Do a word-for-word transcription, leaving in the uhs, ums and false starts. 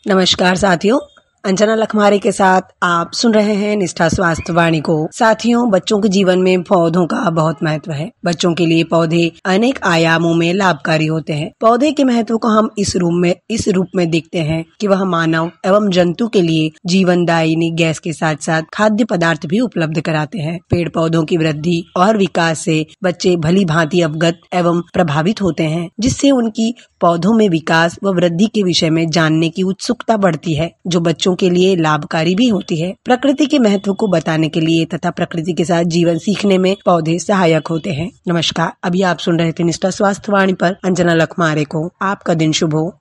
नमस्कार साथियों, अंजना लखमारे के साथ आप सुन रहे हैं निष्ठा स्वास्थ्य वाणी को। साथियों, बच्चों के जीवन में पौधों का बहुत महत्व है। बच्चों के लिए पौधे अनेक आयामों में लाभकारी होते हैं। पौधे के महत्व को हम इस रूप में इस रूप में देखते हैं कि वह मानव एवं जंतु के लिए जीवनदायिनी गैस के साथ साथ खाद्य पदार्थ भी उपलब्ध कराते हैं। पेड़ पौधों की वृद्धि और विकास से बच्चे भली भांति अवगत एवं प्रभावित होते हैं, जिससे उनकी पौधों में विकास व वृद्धि के विषय में जानने की उत्सुकता बढ़ती है, जो बच्चों के लिए लाभकारी भी होती है। प्रकृति के महत्व को बताने के लिए तथा प्रकृति के साथ जीवन सीखने में पौधे सहायक होते हैं। नमस्कार, अभी आप सुन रहे थे निष्ठा स्वास्थ्य वाणी पर अंजना लखमारे को। आपका दिन शुभ हो।